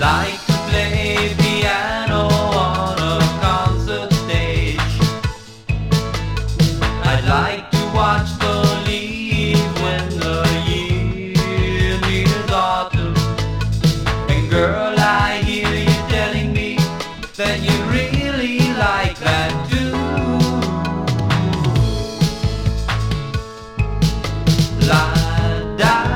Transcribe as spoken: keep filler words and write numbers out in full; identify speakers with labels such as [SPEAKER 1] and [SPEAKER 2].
[SPEAKER 1] like to play piano on a concert stage. I'd like to watch the leaves when the year nears autumn. And girl, I hear you telling me that you really like that too. La da